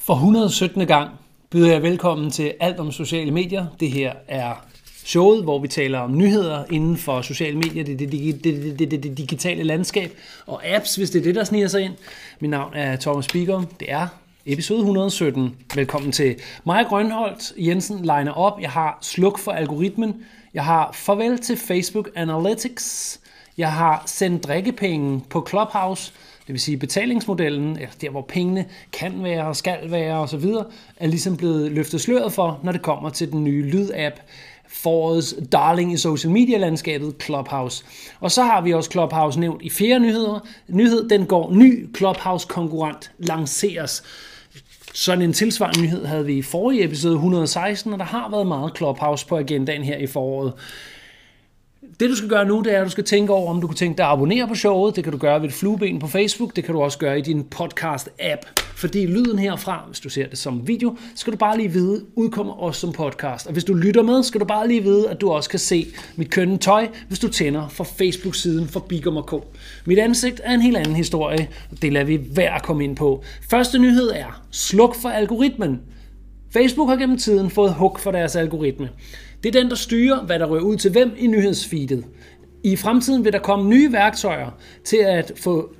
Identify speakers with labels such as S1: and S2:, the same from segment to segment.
S1: For 117. gang byder jeg velkommen til Alt om sociale medier. Det her er showet, hvor vi taler om nyheder inden for sociale medier, det digitale landskab og apps, hvis det er det, der sniger sig ind. Mit navn er Thomas Bigum. Det er episode 117. Velkommen til. Maja Grønholdt Jensen liner op. Jeg har sluk for algoritmen. Jeg har farvel til Facebook Analytics. Jeg har sendt drikkepenge på Clubhouse. Det vil sige betalingsmodellen, eller der hvor pengene kan være og skal være osv., er ligesom blevet løftet sløret for, når det kommer til den nye lydapp, forårets darling i social media landskabet, Clubhouse. Og så har vi også Clubhouse nævnt i fjerde nyhed, den går ny Clubhouse-konkurrent lanceres. Sådan en tilsvarende nyhed havde vi i forrige episode 116, og der har været meget Clubhouse på agendaen her i foråret. Det du skal gøre nu, det er, at du skal tænke over, om du kan tænke dig at abonnere på showet. Det kan du gøre ved et flueben på Facebook. Det kan du også gøre i din podcast-app. Fordi lyden herfra, hvis du ser det som video, skal du bare lige vide, udkommer også som podcast. Og hvis du lytter med, skal du bare lige vide, at du også kan se mit kønne tøj, hvis du tænder for Facebook-siden for Bigum & Co. Mit ansigt er en helt anden historie, og det lader vi være at komme ind på. Første nyhed er, sluk for algoritmen. Facebook har gennem tiden fået hug for deres algoritme. Det er den, der styrer, hvad der rører ud til hvem i nyhedsfeedet. I fremtiden vil der komme nye værktøjer til at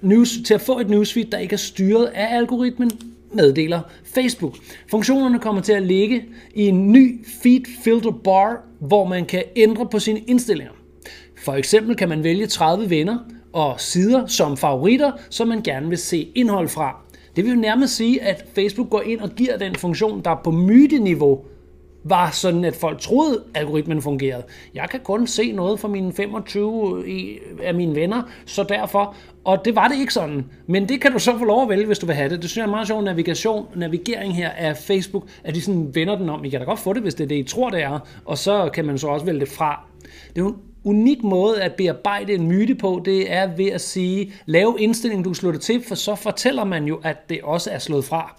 S1: få et newsfeed, der ikke er styret af algoritmen, meddeler Facebook. Funktionerne kommer til at ligge i en ny feed filter bar, hvor man kan ændre på sine indstillinger. For eksempel kan man vælge 30 venner og sider som favoritter, som man gerne vil se indhold fra. Det vil jo nærmest sige, at Facebook går ind og giver den funktion, der på myteniveau var sådan, at folk troede, at algoritmen fungerede. Jeg kan kun se noget fra mine 25 af mine venner, så derfor, og det var det ikke sådan. Men det kan du så få lov at vælge, hvis du vil have det. Det synes jeg er meget sjov navigering her af Facebook, at de sådan vender den om. I kan da godt få det, hvis det er det, I tror, det er, og så kan man så også vælge det fra. Det er jo en unik måde at bearbejde en myte på, det er ved at sige, lave indstillingen, du slår det til, for så fortæller man jo, at det også er slået fra.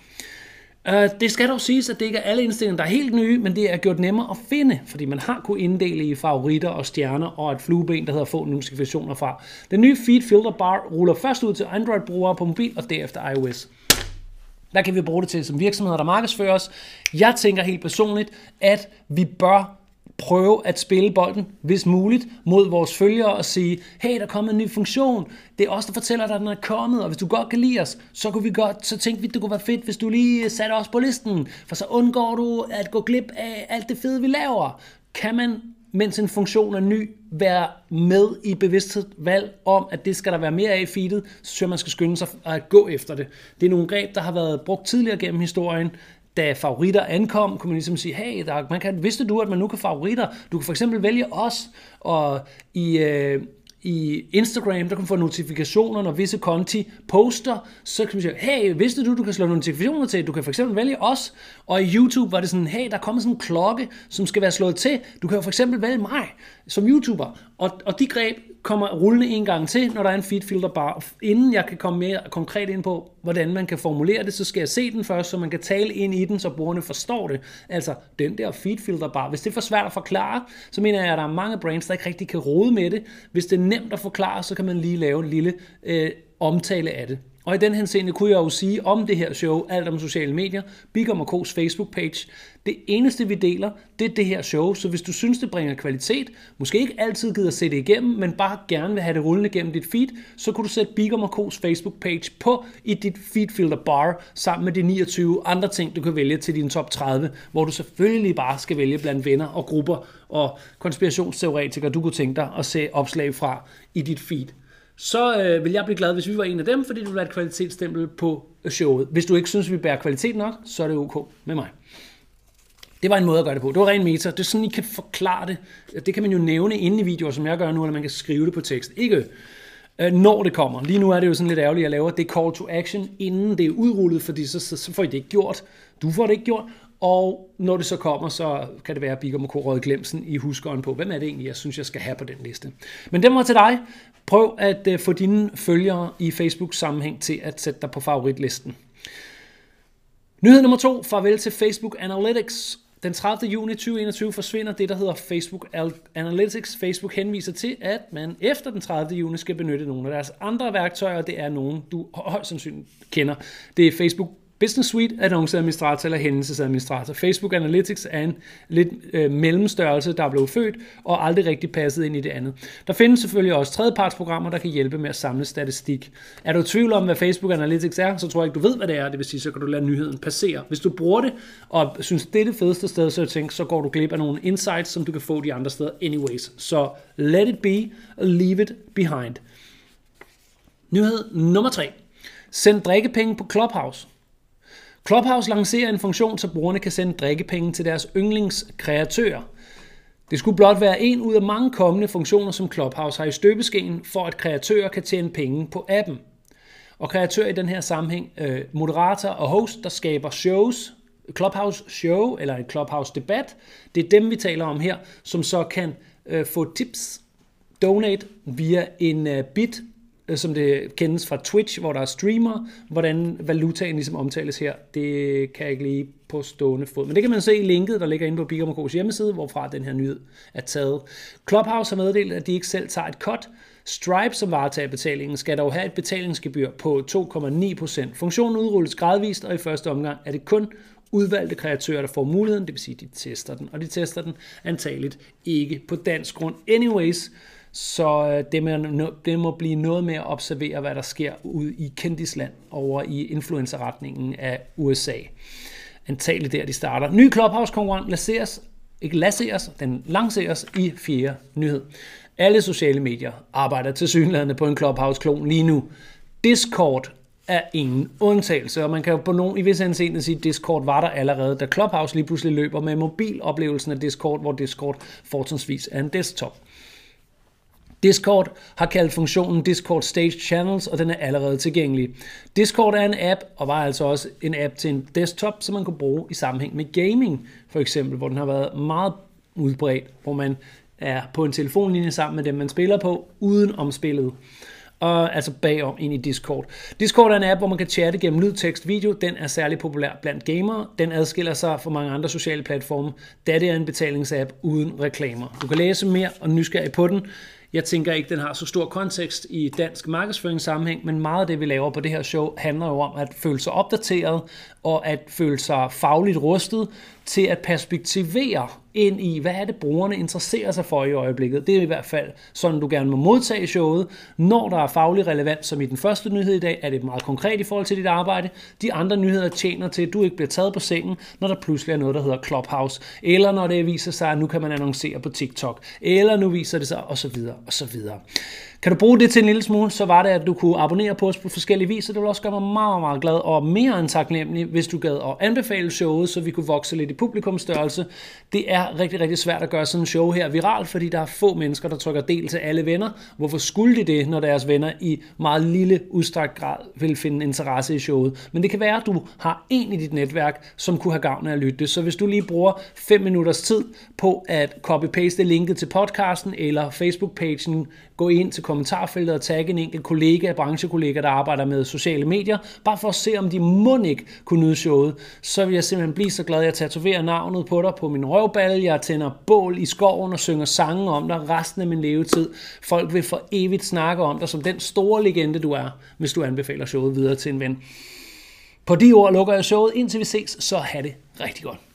S1: Det skal dog siges, at det ikke er alle indstillinger, der er helt nye, men det er gjort nemmere at finde, fordi man har kunnet inddele i favoritter og stjerner og et flueben, der hedder få notifikationer fra. Den nye feed filter bar ruller først ud til Android-brugere på mobil og derefter iOS. Hvad kan vi bruge det til som virksomheder, der markedsfører os? Jeg tænker helt personligt, at vi bør prøve at spille bolden, hvis muligt, mod vores følgere og sige, hey, der er kommet en ny funktion. Det er os, der fortæller dig, at den er kommet, og hvis du godt kan lide os, så tænkte vi, det kunne være fedt, hvis du lige satte os på listen, for så undgår du at gå glip af alt det fede, vi laver. Kan man, mens en funktion er ny, være med i bevidsthed valg om, at det skal der være mere af i feedet, så synes jeg, man skal skynde sig at gå efter det. Det er nogle greb, der har været brugt tidligere gennem historien. Da favoritter ankom, kunne man ligesom sige, hey, vidste du, at man nu kan favoritter? Du kan for eksempel vælge os, og i Instagram, der kan man få notifikationer, når visse konti poster, så kan man sige, hey, vidste du kan slå notifikationer til, du kan for eksempel vælge os, og i YouTube var det sådan, hey, der er kommet sådan en klokke, som skal være slået til, du kan for eksempel vælge mig som YouTuber, og de greb kommer rullende en gang til, når der er en feed filter bar. Inden jeg kan komme mere konkret ind på, hvordan man kan formulere det, så skal jeg se den først, så man kan tale ind i den, så brugerne forstår det. Altså, den der feed filter bar. Hvis det er for svært at forklare, så mener jeg, at der er mange brands, der ikke rigtig kan rode med det. Hvis det er nemt at forklare, så kan man lige lave en lille omtale af det. Og i den henseende kunne jeg jo sige om det her show, alt om sociale medier, Bigum & Co's Facebook-page. Det eneste, vi deler, det er det her show, så hvis du synes, det bringer kvalitet, måske ikke altid gider se det igennem, men bare gerne vil have det rullende gennem dit feed, så kunne du sætte Bigum & Co's Facebook-page på i dit feed-filter bar, sammen med de 29 andre ting, du kan vælge til din top 30, hvor du selvfølgelig bare skal vælge blandt venner og grupper og konspirationsteoretikere, du kunne tænke dig at se opslag fra i dit feed. Så vil jeg blive glad, hvis vi var en af dem, fordi det vil være et kvalitetsstempel på showet. Hvis du ikke synes, vi bærer kvalitet nok, så er det ok med mig. Det var en måde at gøre det på. Det var ren meta. Det er sådan, I kan forklare det. Det kan man jo nævne inde i videoer, som jeg gør nu, eller man kan skrive det på tekst. Ikke når det kommer. Lige nu er det jo sådan lidt ærgerligt, at jeg laver det call to action, inden det er udrullet, fordi så får I det ikke gjort. Du får det ikke gjort. Og når det så kommer, så kan det være, at Bigum & Co. røget glemsen i huskeren på, hvem er det egentlig, jeg synes, jeg skal have på den liste. Men den var til dig. Prøv at få dine følgere i Facebook-sammenhæng til at sætte dig på favoritlisten. Nyhed nummer 2. Farvel til Facebook Analytics. Den 30. juni 2021 forsvinder det, der hedder Facebook Analytics. Facebook henviser til, at man efter den 30. juni skal benytte nogle af deres andre værktøjer. Det er nogle, du højst sandsynligt kender. Det er Facebook Business Suite, annonceadministrator eller hændelsesadministrator. Facebook Analytics er en lidt mellemstørrelse, der er blevet født og aldrig rigtig passet ind i det andet. Der findes selvfølgelig også tredjepartsprogrammer, der kan hjælpe med at samle statistik. Er du i tvivl om, hvad Facebook Analytics er, så tror jeg ikke, du ved, hvad det er. Det vil sige, så kan du lade nyheden passere. Hvis du bruger det og synes, det er det fedeste sted, så går du glip af nogle insights, som du kan få de andre steder anyways. Så let it be, leave it behind. Nyhed nummer 3. Send drikkepenge på Clubhouse. Clubhouse lancerer en funktion, så brugerne kan sende drikkepenge til deres yndlingskreatører. Det skulle blot være en ud af mange kommende funktioner, som Clubhouse har i støbeskeen, for at kreatører kan tjene penge på appen. Og kreatører i den her sammenhæng, moderator og host, der skaber shows, Clubhouse show eller en Clubhouse debat, det er dem, vi taler om her, som så kan få tips, donate via en bit, som det kendes fra Twitch, hvor der er streamer. Hvordan valutaen ligesom omtales her, det kan jeg ikke lige på stående fod. Men det kan man se i linket, der ligger inde på Bigum & Co's hjemmeside, hvorfra den her nyhed er taget. Clubhouse har meddelt, at de ikke selv tager et cut. Stripe, som varetager betalingen, skal dog have et betalingsgebyr på 2,9%. Funktionen udrulles gradvist, og i første omgang er det kun udvalgte kreatører, der får muligheden, det vil sige, at de tester den. Og de tester den antageligt ikke på dansk grund anyways. Så det må blive noget med at observere, hvad der sker ude i kendisland over i influencerretningen af USA. Antageligt der, de starter. Ny Clubhouse-konkurrent den lanceres i 4. nyhed. Alle sociale medier arbejder tilsyneladende på en Clubhouse-klon lige nu. Discord er ingen undtagelse, og man kan jo i vis henseende sige, at Discord var der allerede, da Clubhouse lige pludselig løber med mobiloplevelsen af Discord, hvor Discord fortrinsvis er en desktop. Discord har kaldt funktionen Discord Stage Channels, og den er allerede tilgængelig. Discord er en app, og var altså også en app til en desktop, som man kunne bruge i sammenhæng med gaming, for eksempel, hvor den har været meget udbredt, hvor man er på en telefonlinje sammen med dem, man spiller på, uden om spillet. Og altså bagom ind i Discord. Discord er en app, hvor man kan chatte gennem lyd, tekst, video. Den er særlig populær blandt gamere. Den adskiller sig fra mange andre sociale platforme, da det er en betalingsapp uden reklamer. Du kan læse mere og nysgerrig på den. Jeg tænker ikke, den har så stor kontekst i dansk markedsføringssammenhæng, men meget af det, vi laver på det her show, handler jo om at føle sig opdateret og at føle sig fagligt rustet til at perspektivere ind i, hvad er det, brugerne interesserer sig for i øjeblikket. Det er i hvert fald sådan, du gerne må modtage showet. Når der er faglig relevant, som i den første nyhed i dag, er det meget konkret i forhold til dit arbejde. De andre nyheder tjener til, at du ikke bliver taget på sengen, når der pludselig er noget, der hedder Clubhouse. Eller når det viser sig, at nu kan man annoncere på TikTok. Eller nu viser det sig, osv. osv. Kan du bruge det til en lille smule, så var det, at du kunne abonnere på os på forskellige vis, og det vil også gøre mig meget, meget glad og mere end taknemmelig, hvis du gad at anbefale showet, så vi kunne vokse lidt i publikumsstørrelse. Det er rigtig, rigtig svært at gøre sådan en show her viralt, fordi der er få mennesker, der trykker del til alle venner. Hvorfor skulle de det, når deres venner i meget lille udstrakt grad vil finde interesse i showet? Men det kan være, at du har en i dit netværk, som kunne have gavn af at lytte det. Så hvis du lige bruger 5 minutters tid på at copy-paste linket til podcasten eller Facebook-pagen, gå ind til kommentarfeltet og tagge en enkelt branchekollega, der arbejder med sociale medier, bare for at se, om de må ikke kunne nyde showet, så vil jeg simpelthen blive så glad, at jeg tatoverer navnet på dig på min røvballe, jeg tænder bål i skoven og synger sange om dig resten af min levetid. Folk vil for evigt snakke om dig som den store legende, du er, hvis du anbefaler showet videre til en ven. På de ord lukker jeg showet, indtil vi ses, så have det rigtig godt.